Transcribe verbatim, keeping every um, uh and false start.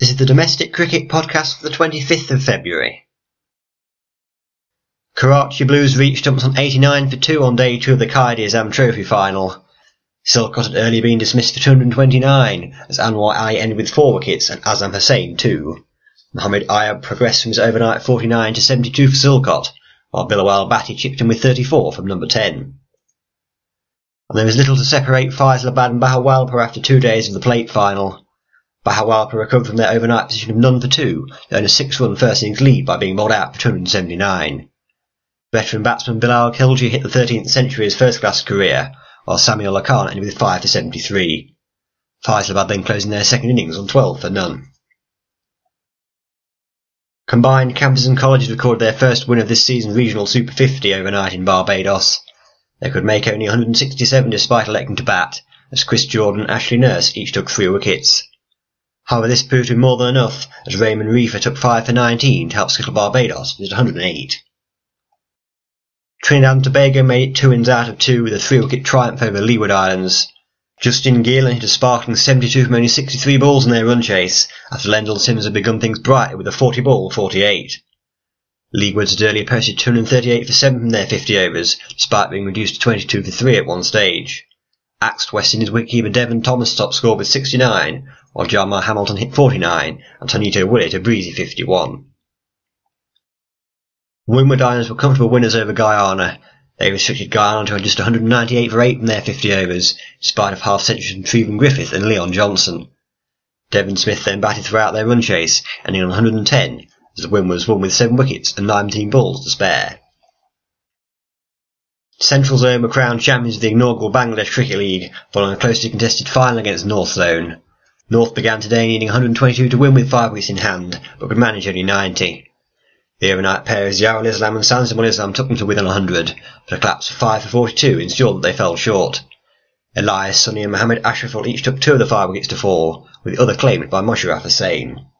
This is the Domestic Cricket Podcast for the twenty-fifth of February. Karachi Blues reached stumps on eighty-nine for two on day two of the Quaid-e-Azam Trophy final. Silcott had earlier been dismissed for two hundred twenty-nine, as Anwar Ali ended with four wickets and Azam Hussain two. Mohammad Ayub progressed from his overnight forty-nine to seventy-two for Silcott, while Bilawal Bhatti chipped in with thirty-four from number ten. And there was little to separate Faisalabad and Bahawalpur after two days of the plate final. Bahawalpur recovered from their overnight position of none for two, to earn a six-run first innings lead by being bowled out for two hundred seventy-nine. Veteran batsman Bilal Khilji hit the thirteenth century of his first-class career, while Samuel Lakan ended with five for seventy-three. Faisalabad then closing their second innings on twelve for none. Combined campuses and colleges recorded their first win of this season's regional Super fifty overnight in Barbados. They could make only one hundred sixty-seven despite electing to bat, as Chris Jordan and Ashley Nurse each took three wickets. However, this proved to be more than enough, as Raymond Reefer took five for nineteen to help scuttle Barbados with one hundred eight. Trinidad and Tobago made it two wins out of two with a three-wicket triumph over Leeward Islands. Justin Geelan hit a sparkling seventy-two from only sixty-three balls in their run chase, after Lendl Sims had begun things brightly with a forty-ball forty-eight. Leeward had earlier posted two hundred thirty-eight for seven from their fifty overs, despite being reduced to twenty-two for three at one stage. Axed West Indies wicketkeeper Devon Thomas top scored with sixty-nine, while Jarmar Hamilton hit forty-nine and Tonito Willett a breezy fifty-one. Windward Islands were comfortable winners over Guyana. They restricted Guyana to just one hundred ninety-eight for eight from their fifty overs, despite of half-centuries from Trevin Griffith and Leon Johnson. Devon Smith then batted throughout their run chase, ending on one hundred ten, as the Windwards won with seven wickets and nineteen balls to spare. Central Zone were crowned champions of the inaugural Bangladesh Cricket League, following a closely contested final against North Zone. North began today needing one hundred twenty-two to win with five wickets in hand, but could manage only ninety. The overnight pair of Ziaul Islam and Sansamul Islam took them to within one hundred, but a collapse of five for forty-two ensured that they fell short. Elias Sunny and Mohammad Ashraful each took two of the five wickets to four, with the other claimed by Musharraf Hussain.